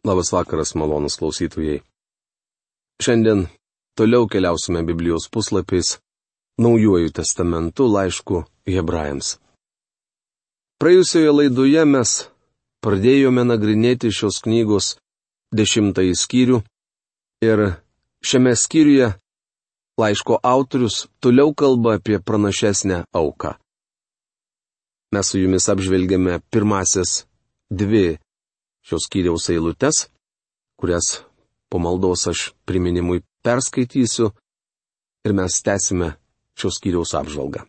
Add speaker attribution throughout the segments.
Speaker 1: Labas vakaras, malonus klausytojai. Šiandien toliau keliausime Biblijos puslapiais Naujuoju testamentu laišku Hebrajams. Praėjusioje laidoje mes pradėjome nagrinėti šios knygos 10 skyrių ir šiame skyriuje laiško autorius toliau kalba apie pranašesnę auką. Mes su jumis apžvelgėme pirmasias 2 šios skyriaus eilutes, kurias po maldos aš priminimui perskaitysiu ir mes tęsime šios skyriaus apžvalgą.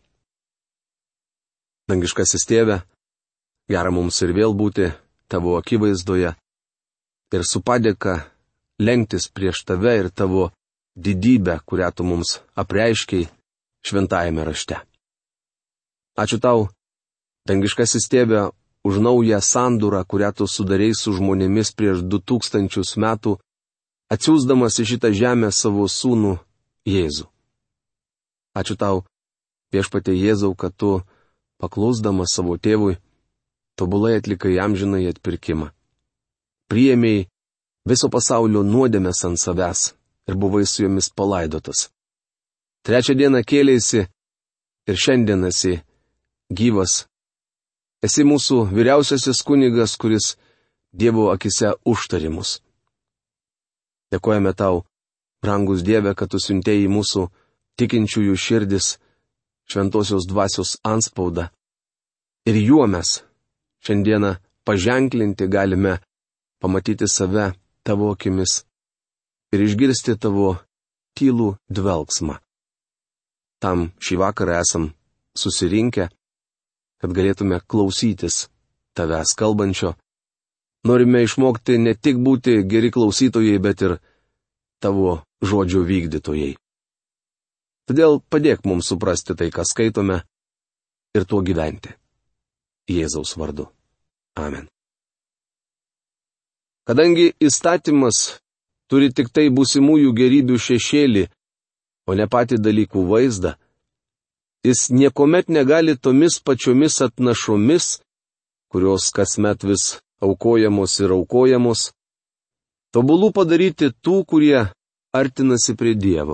Speaker 1: Dangiškasis Tėve, gera mums ir vėl būti tavo akivaizdoje ir su padėka lenktis prieš tave ir tavo didybę, kurią tu mums apreiškiai šventajame rašte. Ačiū tau, dangiškasis Tėve, už naują sandūrą, kurią tu sudarei su žmonėmis prieš 2000 metų, atsiųsdamas į šitą žemę savo sūnų Jėzų. Ačiū tau, Viešpatie Jėzau, kad tu, paklusdamas savo tėvui, tobulai atlikai amžinai atpirkimą. Priėmei viso pasaulio nuodėmes ant savęs ir buvai su jomis palaidotas. 3 dieną kėlėsi ir šiandien esi gyvas. Esi mūsų vyriausiasis kunigas, kuris Dievo akise užtarimus. Dėkojame tau, brangus Dieve, kad tu siuntėjai į mūsų tikinčiųjų širdis šventosios dvasios antspaudą. Ir juo mes šiandieną paženklinti galime pamatyti save tavo akimis ir išgirsti tavo tylų dvelgsmą. Tam šį vakarą esam susirinkę, kad galėtume klausytis tavęs kalbančio. Norime išmokti ne tik būti geri klausytojai, bet ir tavo žodžio vykdytojai. Todėl padėk mums suprasti tai, ką skaitome, ir tuo gyventi. Jėzaus vardu. Amen. Kadangi įstatymas turi tik tai būsimųjų gerybių šešėlį, o ne patį dalykų vaizdą, jis niekuomet negali tomis pačiomis atnašomis, kurios kasmet vis aukojamos ir aukojamos, tobulų padaryti tų, kurie artinasi prie Dievo.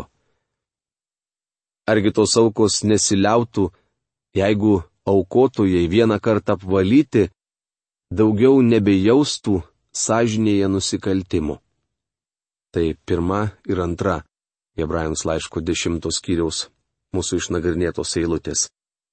Speaker 1: Argi tos aukos nesiliautų, jeigu aukotojai vieną kartą apvalyti, daugiau nebejaustų sąžinėje nusikaltimų. Tai 1 ir 2 Hebrajams laiško 10 skyriaus mūsų išnagrinėtos eilutės.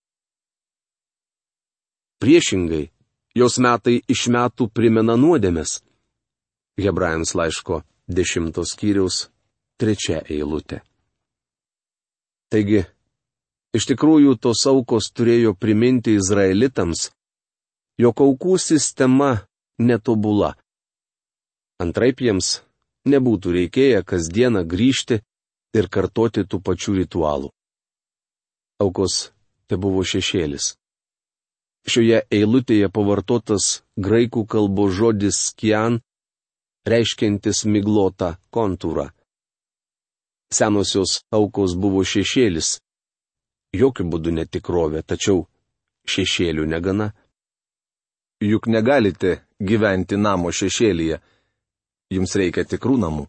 Speaker 1: Priešingai, jos metai iš metų primena nuodėmes. Hebrajams laiško 10 skyriaus 3 eilutė. Taigi, iš tikrųjų tos aukos turėjo priminti izraelitams, jog aukų sistema netobula. Antraip jiems nebūtų reikėję kasdieną grįžti ir kartoti tų pačių ritualų. Aukos tai buvo šešėlis. Šioje eilutėje pavartotas graikų kalbos žodis skian, reiškiantis miglotą kontūrą. Senosios aukos buvo šešėlis. Jokių būdų netikrovė, tačiau šešėlių negana. Juk negalite gyventi namo šešėlyje. Jums reikia tikrų namų.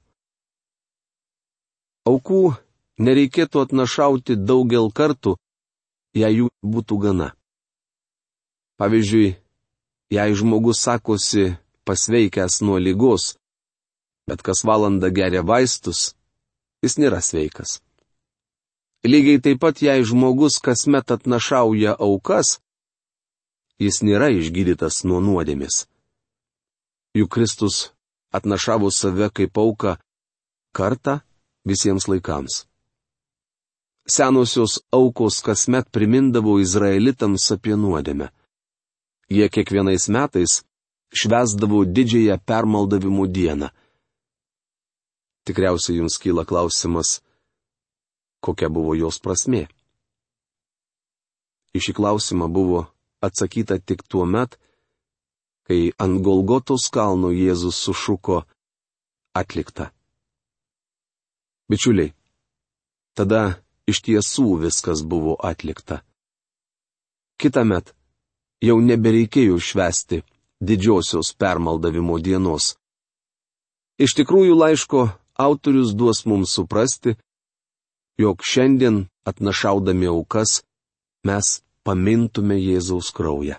Speaker 1: Aukų nereikėtų atnašauti daugel kartų, jei jų būtų gana. Pavyzdžiui, jei žmogus sakosi pasveikęs nuo ligos, bet kas valandą geria vaistus, jis nėra sveikas. Lygiai taip pat, jei žmogus kasmet atnašauja aukas, jis nėra išgydytas nuo nuodėmės. Juk Kristus atnašavo save kaip auką kartą visiems laikams. Senosios aukos kasmet primindavo izraelitams apie nuodėmę. Jie kiekvienais metais švęsdavo didžiąją permaldavimų dieną. Tikriausiai jums kyla klausimas, kokia buvo jos prasmė. Į šį klausimą buvo atsakyta tik tuo met, kai ant Golgotos kalno Jėzus sušuko atlikta. Bičiuliai, tada iš tiesų viskas buvo atlikta. Kitąmet jau nebereikėjo švęsti didžiosios permaldavimo dienos. Iš tikrųjų laiško autorius duos mums suprasti, jog šiandien atnašaudami aukas mes pamintume Jėzaus kraują.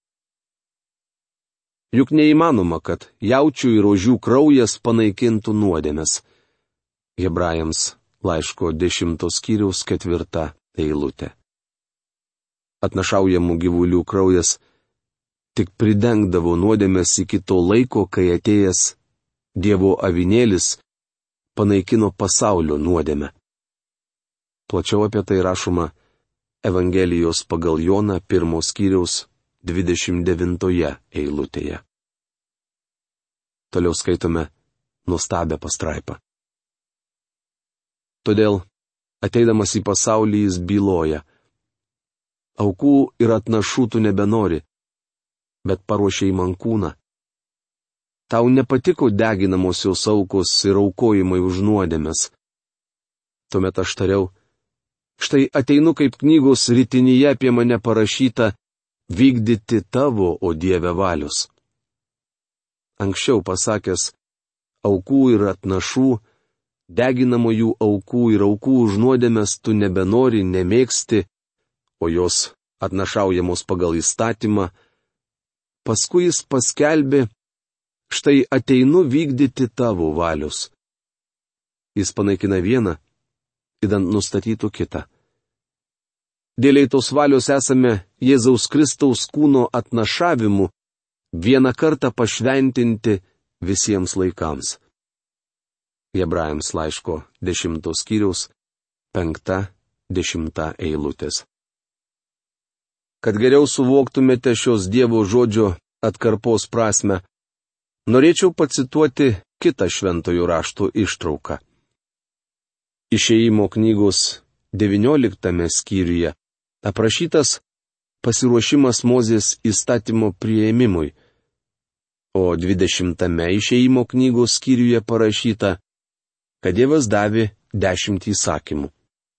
Speaker 1: Juk neįmanoma, kad jaučių ir ožių kraujas panaikintų nuodėmes. Hebrajams laiško 10 skyriaus 4 eilutė. Atnašaujamų gyvulių kraujas tik pridengdavo nuodėmes iki to laiko, kai atėjęs Dievo avinėlis panaikino pasaulio nuodėmę. Plačiau apie tai rašoma Evangelijos pagal Joną 1 skyriaus 29 eilutėje. Toliau skaitome nuostabią pastraipą. Todėl, ateidamas į pasaulį, jis byloja: aukų ir atnašų tu nebenori, bet paruošei man kūną. Tau nepatiko deginamosios aukos ir aukojimai už nuodėmes. Tuomet aš tariau: štai ateinu kaip knygos ritinyje apie mane parašyta, vykdyti tavo, o Dieve, valios. Anksčiau pasakęs, aukų ir atnašų, deginamojų aukų ir aukų už nuodėmes tu nebenori, nemėgsti, o jos atnašaujamos pagal įstatymą, paskui jis paskelbė: štai ateinu vykdyti tavo valios. Jis panaikina vieną, idant nustatytų kitą. Dėliai tos valios esame Jėzaus Kristaus kūno atnašavimu vieną kartą pašventinti visiems laikams. Hebrajams laiško 10 skyriaus 5-10 eilutės. Kad geriau suvoktumėte šios Dievo žodžio atkarpos prasme, norėčiau pacituoti kitą šventojo rašto ištrauką. Išėjimo knygos 19 skyriuje aprašytas pasiruošimas Mozės įstatymo priėmimui, o 20 Išėjimo knygos skyriuje parašyta, kad Dievas davė 10 įsakymų.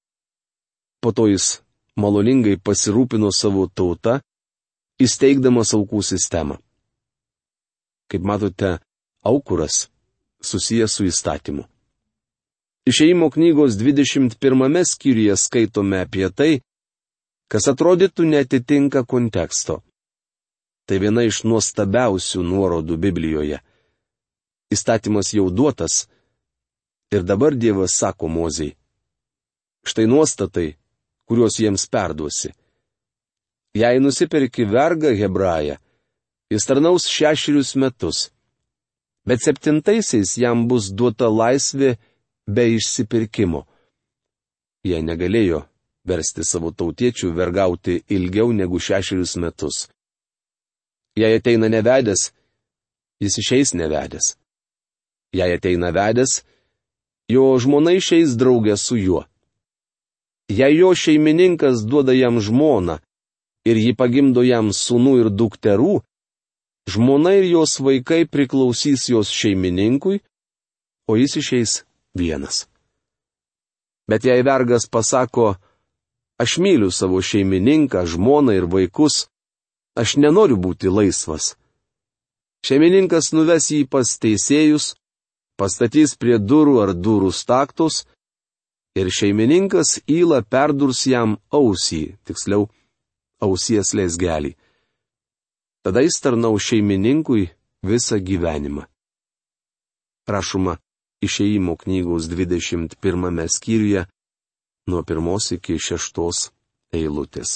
Speaker 1: Po to jis maloningai pasirūpino savo tautą, įsteigdamas aukų sistemą. Kaip matote, aukuras susijęs su įstatymu. Išėjimo knygos 21 skyriuje skaitome apie tai, kas atrodytų netitinka konteksto. Tai viena iš nuostabiausių nuorodų Biblijoje. Įstatymas jau duotas ir dabar Dievas sako Mozei: štai nuostatai, kuriuos jiems perduosi. Jei nusiperki vergą hebrają, jis tarnaus 6 metus, bet 7 jam bus duota laisvė be išsipirkimo. Jie negalėjo versti savo tautiečių vergauti ilgiau negu 6 metus. Jei ateina nevedęs, jis išeis nevedęs. Jei ateina vedęs, jo žmona išeis draugė su juo. Jei jo šeimininkas duoda jam žmoną ir ji pagimdo jam sūnų ir dukterų, žmona ir jos vaikai priklausys jos šeimininkui, o jis išeis vienas. Bet jei vergas pasako: aš myliu savo šeimininką, žmoną ir vaikus, aš nenoriu būti laisvas, šeimininkas nuves jį pas teisėjus, pastatys prie durų ar durų staktos, ir šeimininkas įla perdurs jam ausį, tiksliau, ausies leisgelį. Tada jis tarnaus šeimininkui visą gyvenimą. Rašoma Išėjimo knygos 21 skyriuje nuo 1 iki 6 eilutės.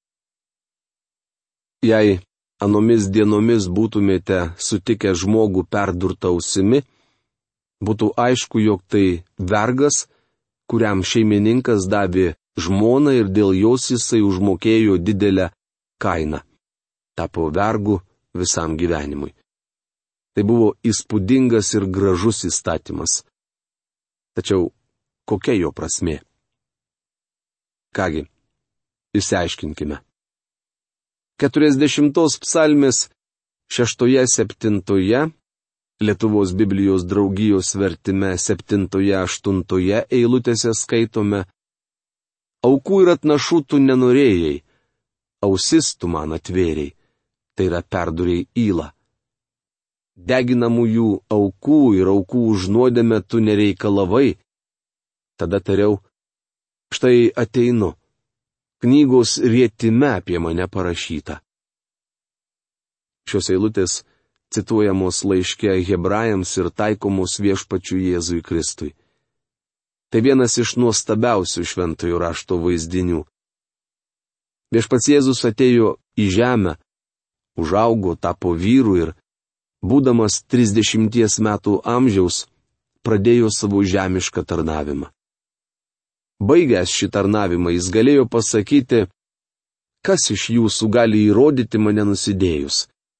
Speaker 1: Jei anomis dienomis būtumėte sutikę žmogų perdurtą ausimi, būtų aišku, jog tai vergas, kuriam šeimininkas davė žmoną ir dėl jos jisai užmokėjo didelę kainą. Tapo vergu visam gyvenimui. Tai buvo įspūdingas ir gražus įstatymas. Tačiau kokia jo prasmė? Kągi, išsiaiškinkime. 40 psalmės 6-7 Lietuvos Biblijos draugijos vertime 7-8 eilutėse skaitome: aukų ir atnašų tu nenorėjai, ausis tu man atvėrei, tai yra perduriai ylą. deginamųjų aukų ir aukų už nuodėmę tu nereikalavai. Tada tariau, štai ateinu. Knygos rietime apie mane parašyta. Šios eilutės cituojamos laiške Hebrajams ir taikomos Viešpačiui Jėzui Kristui. Tai vienas iš nuostabiausių šventojo rašto vaizdinių. Viešpats Jėzus atėjo į žemę, užaugo, tapo vyru ir, būdamas 30 metų amžiaus, pradėjo savo žemišką tarnavimą. Baigęs šį tarnavimą jis galėjo pasakyti, kas iš jūsų gali įrodyti mane nusidėjus.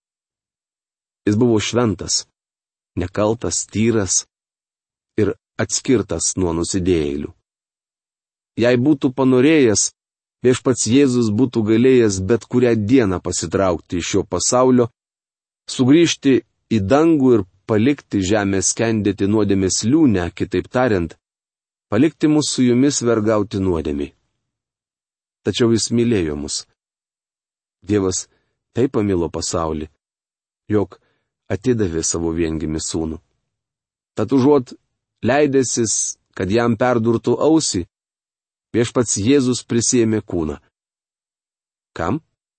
Speaker 1: Jis buvo šventas, nekaltas, tyras ir atskirtas nuo nusidėjėlių. Jei būtų panorėjęs, Viešpats Jėzus būtų galėjęs bet kurią dieną pasitraukti iš šio pasaulio, sugrįžti į dangų ir palikti žemę skendėti nuodėmės liūnę, kitaip tariant, palikti mus su jumis vergauti nuodėmiai. Tačiau jis mylėjo mus. Dievas taip pamilo pasaulį, jog atidavė savo viengimį sūnų. Tad užuot leidęsis, kad jam perdurtų ausį, Viešpats Jėzus prisiėmė kūną. Kam?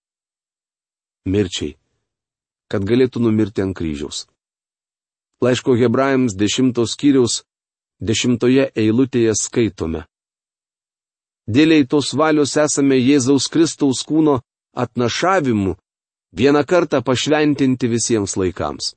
Speaker 1: Mirčiai. Kad galėtų numirti ant kryžiaus. Laiško Hebrajams 10 skyriaus 10 eilutėje skaitome. Dėliai tos valios esame Jėzaus Kristaus kūno atnašavimu vieną kartą pašventinti visiems laikams.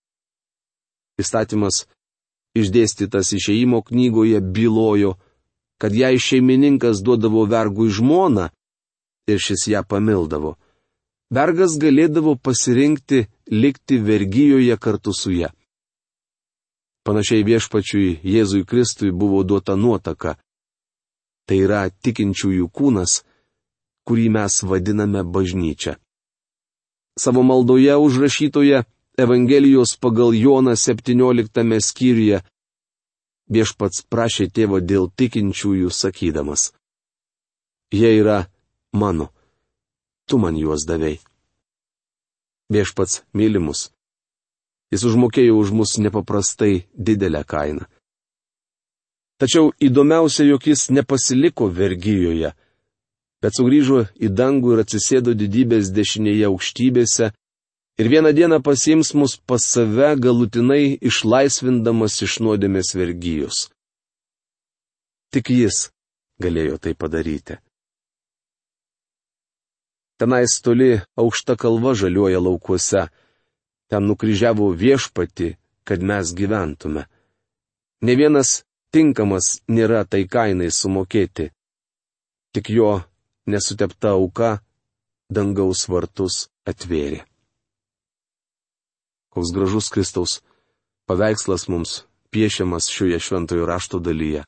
Speaker 1: Įstatymas išdėstytas Išėjimo knygoje bylojo, kad jei šeimininkas duodavo vergui žmoną ir šis ją pamildavo, vergas galėdavo pasirinkti likti vergijoje kartu su ja. Panašiai Viešpačiui Jėzui Kristui buvo duota nuotaka. Tai yra tikinčiųjų kūnas, kurį mes vadiname bažnyčia. Savo maldoje užrašytoje Evangelijos pagal Joną 17 skyriuje Viešpats prašė tėvo dėl tikinčiųjų sakydamas: Jie yra mano, tu man juos davei. Viešpats myli mus. Jis užmokėjo už mus nepaprastai didelę kainą. Tačiau įdomiausia, jog jis nepasiliko vergijoje, bet sugrįžo į dangų ir atsisėdo didybės dešinėje aukštybėse ir vieną dieną pasiims mus pas save galutinai išlaisvindamas iš nuodėmės vergijos. Tik jis galėjo tai padaryti. Tenais toli aukšta kalva žaliuoja laukuose. Ten nukryžiavo Viešpatį, kad mes gyventume. Ne vienas tinkamas nėra tai kainai sumokėti. Tik jo nesutepta auka dangaus vartus atvėrė. Koks gražus Kristaus paveikslas mums piešiamas šioje šventojo rašto dalyje.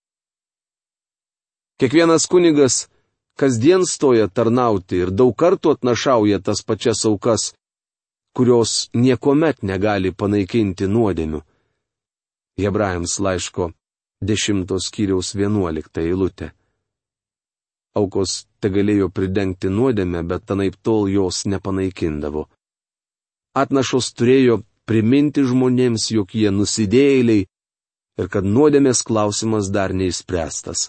Speaker 1: Kiekvienas kunigas kasdien stoja tarnauti ir daug kartų atnašauja tas pačias aukas, kurios niekuomet negali panaikinti nuodėmių. Hebrajams laiško 10 skyriaus 11 eilutė. Aukos tegalėjo pridengti nuodėmę, bet anaiptol jos nepanaikindavo. Atnašos turėjo priminti žmonėms, jog jie nusidėjėliai ir kad nuodėmės klausimas dar neišspręstas.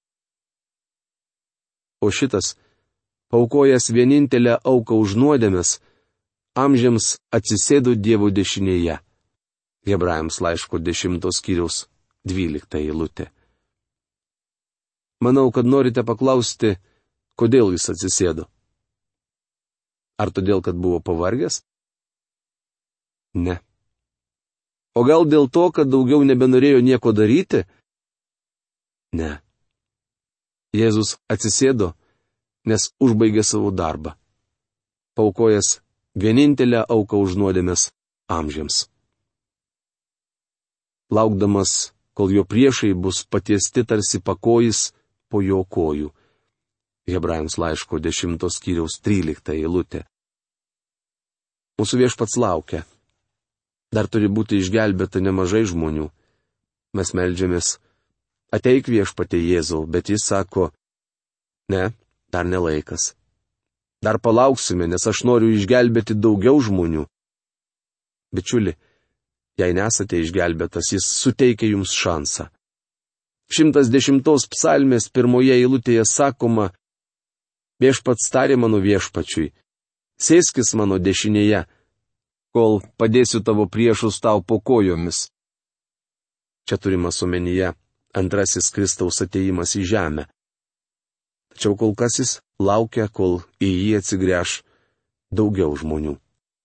Speaker 1: O šitas, paukojęs vienintelę auką už nuodėmės, amžiams atsisėdo Dievo dešinėje. Hebrajams laiško 10 skyriaus 12 eilutė. Manau, kad norite paklausti, kodėl jis atsisėdo. Ar todėl, kad buvo pavargęs? Ne. O gal dėl to, kad daugiau nebenorėjo nieko daryti? Ne. Jėzus atsisėdo, nes užbaigė savo darbą. Paukojęs vienintelę auką už nuodėmės amžiams. Laukdamas, kol jo priešai bus patiesti tarsi pakojis po jo kojų. Hebrajams laiško 10 skyriaus 13 eilutė. Mūsų Viešpats laukia. Dar turi būti išgelbėta nemažai žmonių. Mes meldžiamės: ateik Viešpatie Jėzau, bet jis sako: ne, dar nelaikas. Dar palauksime, nes aš noriu išgelbėti daugiau žmonių. Bičiuli, jei nesate išgelbėtas, jis suteikia jums šansą. 110 psalmės 1 eilutėje sakoma: Viešpats tarė mano viešpačiui, sėskis mano dešinėje, kol padėsiu tavo priešus tau po kojomis. Čia turimas omenyje antrasis Kristaus atėjimas į žemę. Tačiau kol kas jis laukia, kol į jį atsigręš daugiau žmonių.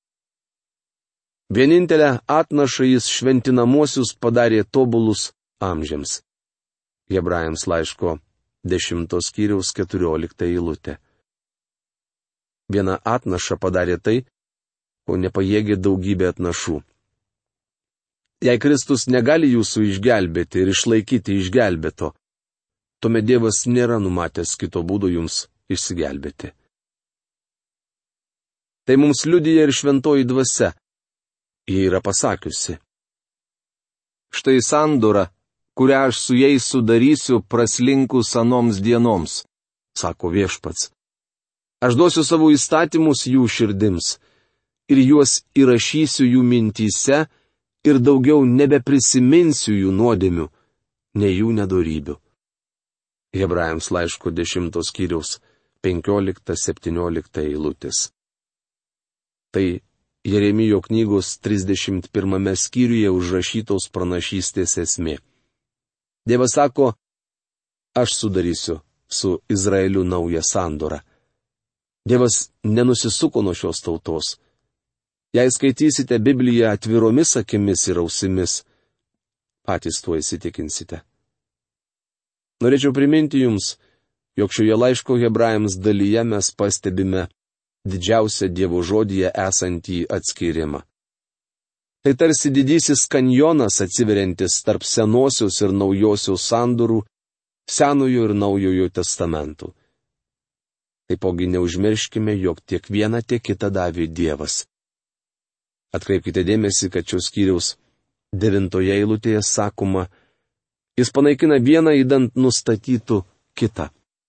Speaker 1: Vienintelę atnašą jis šventinamosius padarė tobulus amžiams. Hebrajams laiško 10 skyriaus 14 eilutė. Viena atnaša padarė tai, ko nepajėgė daugybė atnašų. Jei Kristus negali jūsų išgelbėti ir išlaikyti išgelbėto, tuomet Dievas nėra numatęs kito būdo jums išsigelbėti. Tai mums liudija ir šventoji dvasia. Ji yra pasakiusi: Štai sandora, kurią aš su jais sudarysiu praslinkus anoms dienoms, sako Viešpats. Aš duosiu savo įstatymus jų širdims ir juos įrašysiu jų mintyse ir daugiau nebeprisiminsiu jų nuodėmių, nei jų nedorybių. Hebrajams laiško 10 skyriaus 15-17 eilutės. Tai Jeremijo knygos 31 skyriuje užrašytos pranašystės esmė. Dievas sako: Aš sudarysiu su Izraeliu naują sandorą. Dievas nenusisuko nuo šios tautos. Jei skaitysite Bibliją atviromis akimis ir ausimis, patys tuo įsitikinsite. Norėčiau priminti jums, jog šioje laiško Hebrajams dalyje mes pastebime didžiausią Dievo žodyje esantį atskirimą. Tai tarsi didysis kanjonas atsiveriantis tarp senosios ir naujosios sandorų, Senojo ir Naujojo testamentų. Taipogi neužmirškime, jog tiek vieną, tiek kitą davė Dievas. Atkreipkite dėmesį, kad šios skyriaus 9 eilutėje sakoma: Jis panaikina vieną, idant nustatytų kitą.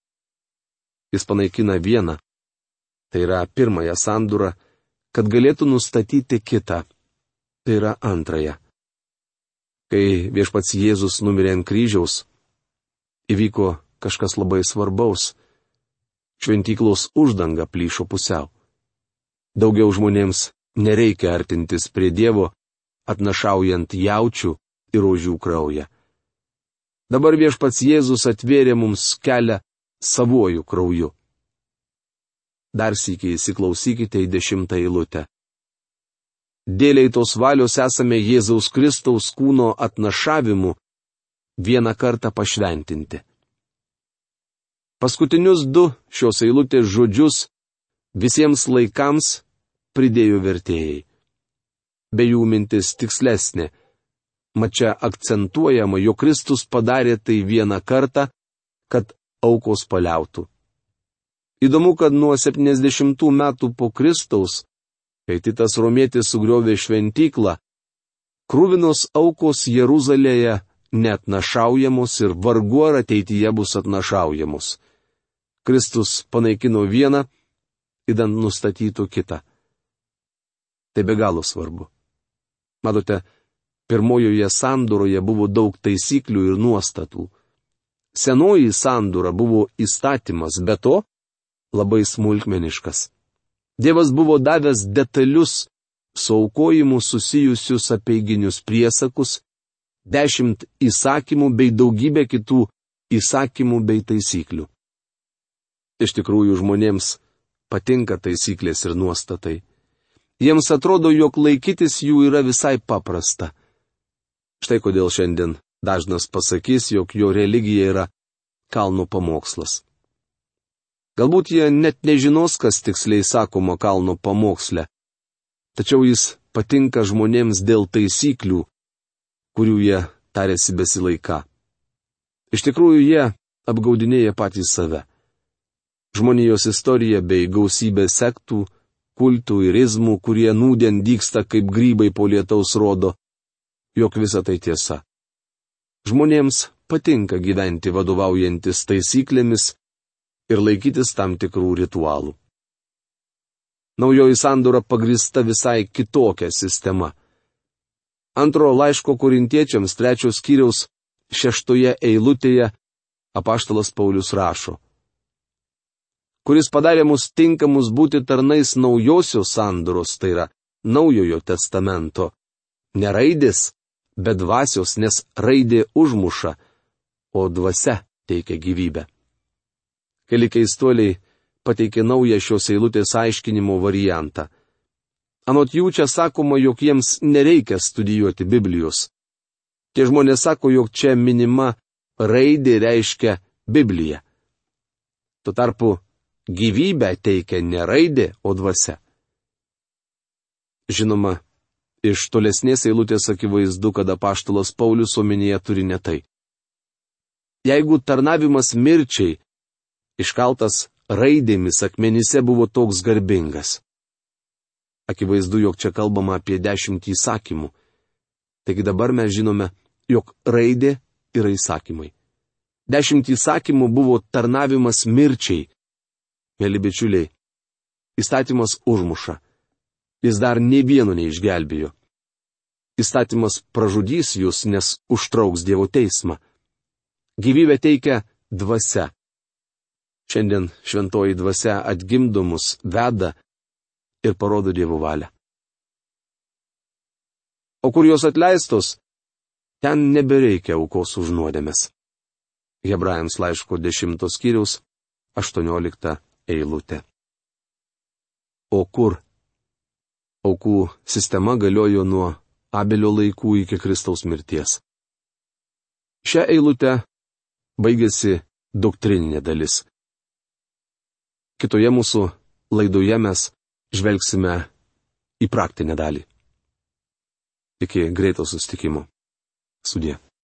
Speaker 1: Jis panaikina vieną, tai yra pirmąją sandorą, kad galėtų nustatyti kitą, tai yra antrąją. Kai Viešpats Jėzus numirė ant kryžiaus, įvyko kažkas labai svarbaus. Šventyklos uždanga plyšo pusiau. Daugiau žmonėms nereikia artintis prie Dievo, atnašaujant jaučių ir ožių kraują. Dabar Viešpats Jėzus atvėrė mums kelią savuoju krauju. Dar sykį įsiklausykite į 10 eilutę. Dėliai tos valios esame Jėzaus Kristaus kūno atnašavimu vieną kartą pašventinti. Paskutinius 2 šios eilutės žodžius visiems laikams pridėjo vertėjai. Be jų mintis tikslesnė. Mat čia akcentuojama, jog Kristus padarė tai vieną kartą, kad aukos paliautų. Įdomu, kad nuo 70 metų po Kristaus, kai Titas Romietis sugriovė šventyklą, krūvinos aukos Jeruzalėje neatnašaujamos ir vargu ar ateityje bus atnašaujamos. Kristus panaikino vieną, idant nustatytų kitą. Tai be galo svarbu. Matote, pirmojoje sandoroje buvo daug taisyklių ir nuostatų. Senoji sandora buvo įstatymas, be to labai smulkmeniškas. Dievas buvo davęs detalius su aukojimu susijusius apeiginius priesakus, 10 įsakymų bei daugybę kitų įsakymų bei taisyklių. Iš tikrųjų, žmonėms patinka taisyklės ir nuostatai. Jiems atrodo, jog laikytis jų yra visai paprasta. Štai kodėl šiandien dažnas pasakys, jog jo religija yra kalno pamokslas. Galbūt jie net nežinos, kas tiksliai sakoma kalno pamoksle, tačiau jis patinka žmonėms dėl taisyklių, kurių jie tarėsi besilaiką. Iš tikrųjų, jie apgaudinėja patys save. Žmonijos istorija bei gausybė sektų, kultų ir izmų, kurie nūdien dygsta kaip grybai po lietaus, rodo, jog visa tai tiesa. Žmonėms patinka gyventi vadovaujantis taisyklėmis ir laikytis tam tikrų ritualų. Naujoji sandora pagrįsta visai kitokia sistema. Antro laiško Korintiečiams 3 skyriaus 6 eilutėje apaštalas Paulius rašo: kuris padarė mus tinkamus būti tarnais naujosios sandoros, tai yra Naujojo testamento. Ne raidės, bet dvasios, nes raidė užmuša, o dvasia teikia gyvybę. Keli keistuoliai pateikė naują šios eilutės aiškinimo variantą. Anot jų čia sakoma, jog jiems nereikia studijuoti Biblijos. Tie žmonės sako, jog čia minima raidė reiškia Bibliją. Tuo tarpu gyvybę teikia ne raidė, o dvasia. Žinoma, iš tolesnės eilutės akivaizdu, kad apaštalas Paulius omenyje turi ne tai. Jeigu tarnavimas mirčiai, iškaltas raidėmis akmenyse, buvo toks garbingas. Akivaizdu, jog čia kalbama apie 10 įsakymų. Taigi dabar mes žinome, jog raidė yra įsakymai. 10 įsakymų buvo tarnavimas mirčiai. Mėly bičiuliai, įstatymas užmuša. Jis dar nė vieno neišgelbėjo. Įstatymas pražudys jūs, nes užtrauks Dievo teismą. Gyvybę teikia dvasia. Šiandien šventoji dvasia atgimdo mus, veda ir parodo Dievo valią. O kur jos atleistos, ten nebereikia aukos už nuodėmes. Hebrajams laiško 10 skyriaus 18 eilutė. O kur? Aukų sistema galiojo nuo Abelio laikų iki Kristaus mirties. Šią eilutę baigėsi doktrininė dalis. Kitoje mūsų laidoje mes žvelgsime į praktinę dalį. Iki greito susitikimo. Sudie.